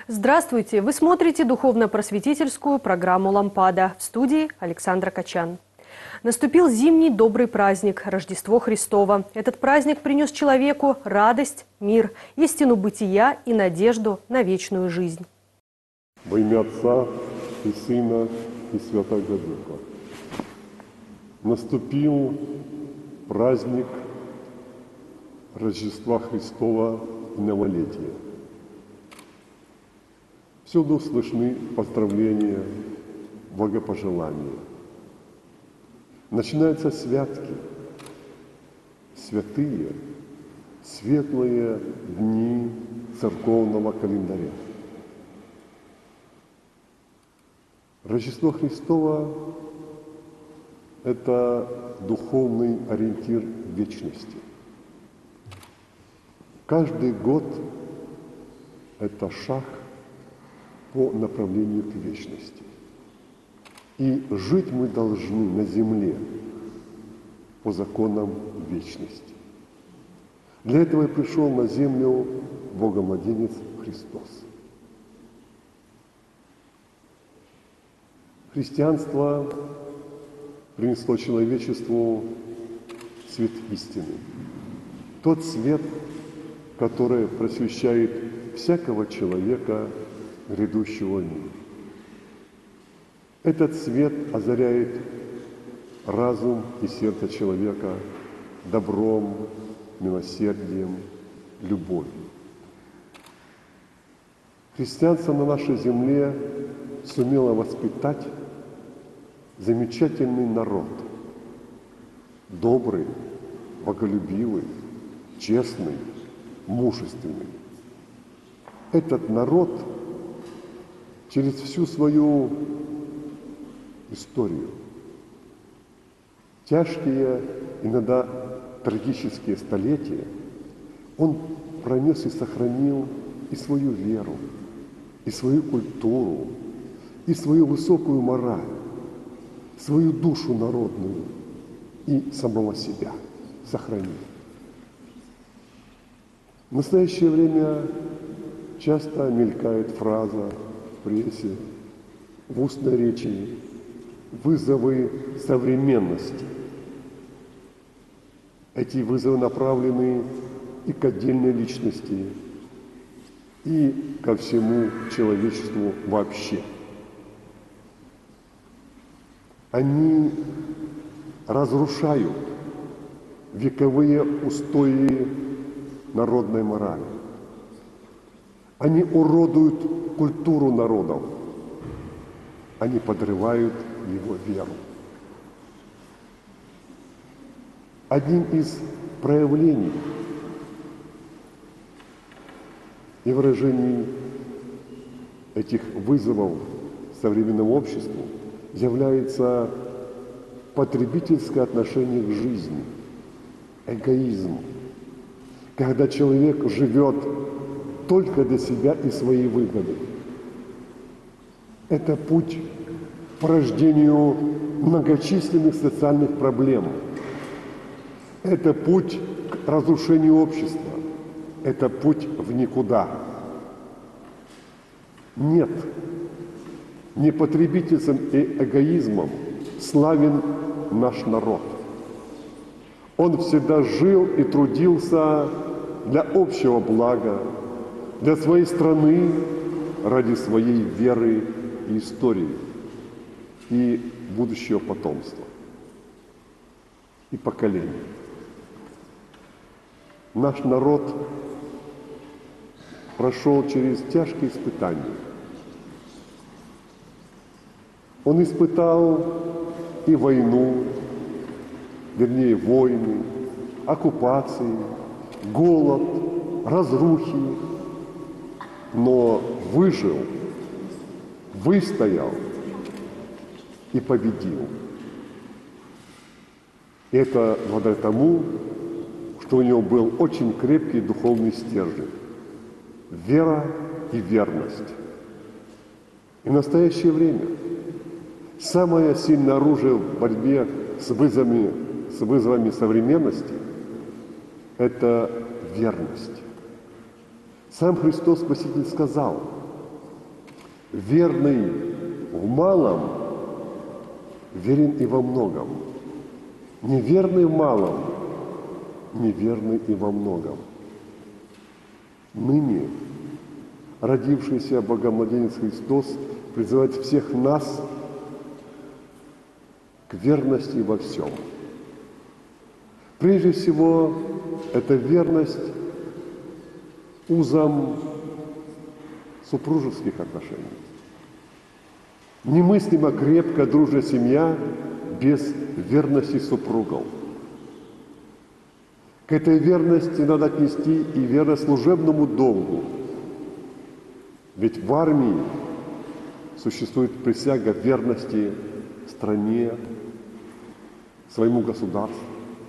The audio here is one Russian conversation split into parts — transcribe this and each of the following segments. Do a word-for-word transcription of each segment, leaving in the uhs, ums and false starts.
Здравствуйте! Вы смотрите духовно-просветительскую программу «Лампада». В студии Александра Качан. Наступил зимний добрый праздник – Рождество Христово. Этот праздник принес человеку радость, мир, истину бытия и надежду на вечную жизнь. Во имя Отца и Сына и Святого Духа. Наступил праздник Рождества Христова и новолетия. Всюду слышны поздравления, благопожелания. Начинаются святки, святые, светлые дни церковного календаря. Рождество Христово – это духовный ориентир вечности. Каждый год – это шаг по направлению к вечности. И жить мы должны на земле по законам вечности. Для этого и пришел на землю Богомладенец Христос. Христианство принесло человечеству свет истины. Тот свет, который просвещает всякого человека, грядущего мира. Этот свет озаряет разум и сердце человека добром, милосердием, любовью. Христианство на нашей земле сумело воспитать замечательный народ, добрый, боголюбивый, честный, мужественный. Этот народ через всю свою историю, тяжкие, иногда трагические столетия, он пронес и сохранил и свою веру, и свою культуру, и свою высокую мораль, свою душу народную и самого себя сохранил. В настоящее время часто мелькает фраза в прессе, в устной речи, вызовы современности. Эти вызовы направлены и к отдельной личности, и ко всему человечеству вообще. Они разрушают вековые устои народной морали. Они уродуют культуру народов. Они подрывают его веру. Одним из проявлений и выражений этих вызовов современному обществу является потребительское отношение к жизни, эгоизм, когда человек живет только для себя и своей выгоды. Это путь к порождению многочисленных социальных проблем. Это путь к разрушению общества. Это путь в никуда. Нет, не потребительством и эгоизмом славен наш народ. Он всегда жил и трудился для общего блага, для своей страны, ради своей веры и истории, и будущего потомства, и поколений. Наш народ прошел через тяжкие испытания. Он испытал и войну, вернее войны, оккупации, голод, разрухи, но выжил, выстоял и победил. И это благодаря тому, что у него был очень крепкий духовный стержень, вера и верность. И в настоящее время самое сильное оружие в борьбе с вызовами, с вызовами современности – это верность. Сам Христос Спаситель сказал: Верный в малом верен и во многом. Неверный в малом, неверный и во многом. Ныне родившийся Богомладенец Христос призывает всех нас к верности во всем. Прежде всего, это верность узам супружеских отношений. Немыслимо крепкая дружная семья без верности супругов. К этой верности надо отнести и верность служебному долгу. Ведь в армии существует присяга верности стране, своему государству.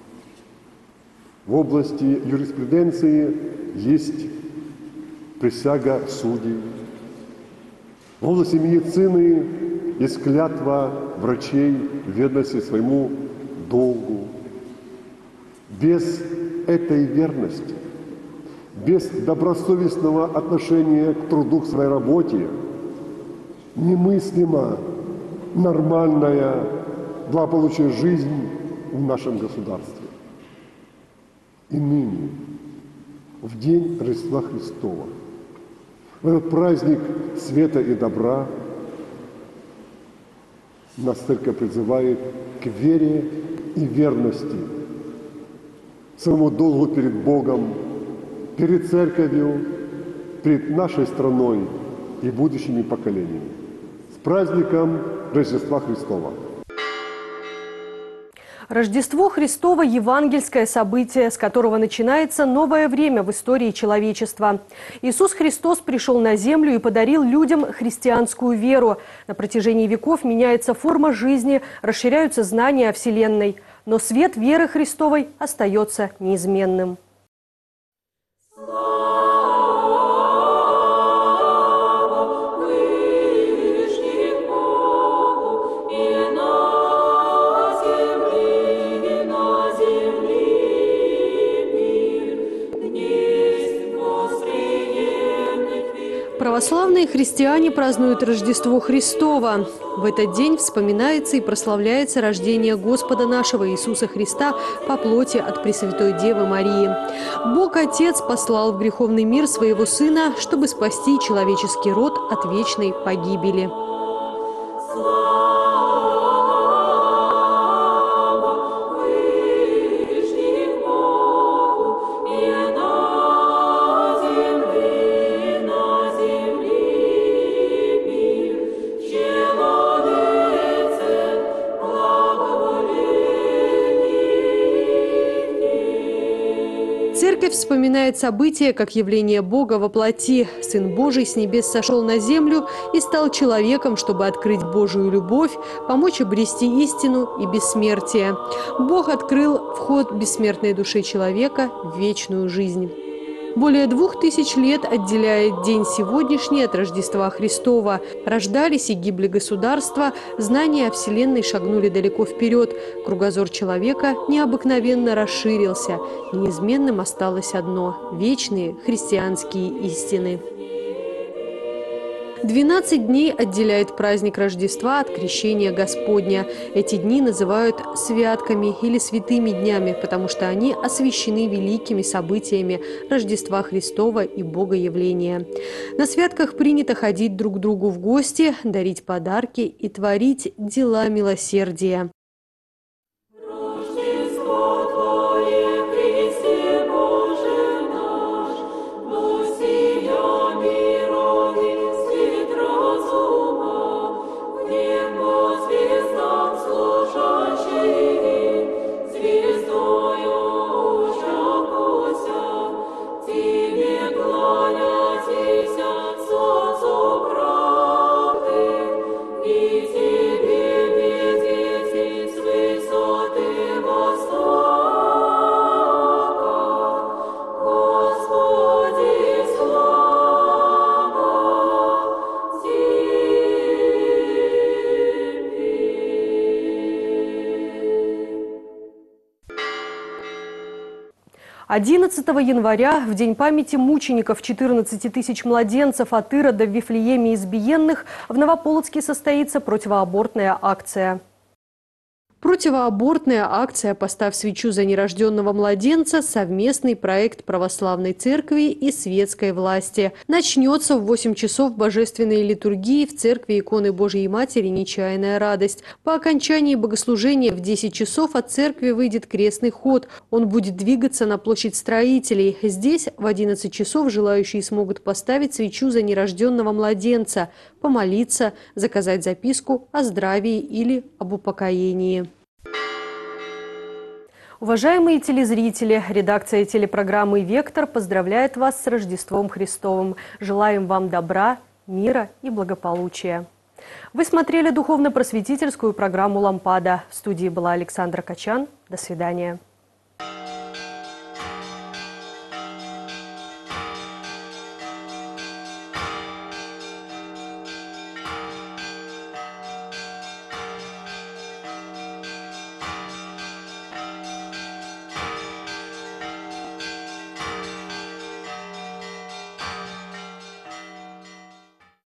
В области юриспруденции есть присяга судей. В области медицины есть клятва врачей верности своему долгу. Без этой верности, без добросовестного отношения к труду, к своей работе, немыслима нормальная благополучная жизнь в нашем государстве. И ныне, в день Рождества Христова, в этот праздник света и добра, нас Церковь призывает к вере и верности, своему долгу перед Богом, перед Церковью, перед нашей страной и будущими поколениями. С праздником Рождества Христова! Рождество Христово – евангельское событие, с которого начинается новое время в истории человечества. Иисус Христос пришел на землю и подарил людям христианскую веру. На протяжении веков меняется форма жизни, расширяются знания о Вселенной. Но свет веры Христовой остается неизменным. Православные христиане празднуют Рождество Христово. В этот день вспоминается и прославляется рождение Господа нашего Иисуса Христа по плоти от Пресвятой Девы Марии. Бог Отец послал в греховный мир своего Сына, чтобы спасти человеческий род от вечной погибели. Церковь вспоминает события как явление Бога во плоти. Сын Божий с небес сошел на землю и стал человеком, чтобы открыть Божию любовь, помочь обрести истину и бессмертие. Бог открыл вход бессмертной душе человека в вечную жизнь. Более двух тысяч лет отделяет день сегодняшний от Рождества Христова. Рождались и гибли государства, знания о Вселенной шагнули далеко вперед. Кругозор человека необыкновенно расширился. Неизменным осталось одно – вечные христианские истины. двенадцать дней отделяет праздник Рождества от Крещения Господня. Эти дни называют святками или святыми днями, потому что они освящены великими событиями Рождества Христова и Богоявления. На святках принято ходить друг к другу в гости, дарить подарки и творить дела милосердия. одиннадцатого января, в день памяти мучеников четырнадцати тысяч младенцев от Ирода в Вифлееме избиенных, в Новополоцке состоится противоабортная акция. Противоабортная акция «Поставь свечу за нерожденного младенца» – совместный проект Православной Церкви и светской власти. Начнется в восемь часов божественной литургии в Церкви иконы Божьей Матери «Нечаянная радость». По окончании богослужения в десять часов от церкви выйдет крестный ход. Он будет двигаться на площадь Строителей. Здесь в одиннадцать часов желающие смогут поставить свечу за нерожденного младенца, помолиться, заказать записку о здравии или об упокоении. Уважаемые телезрители, редакция телепрограммы «Вектор» поздравляет вас с Рождеством Христовым. Желаем вам добра, мира и благополучия. Вы смотрели духовно-просветительскую программу «Лампада». В студии была Александра Качан. До свидания.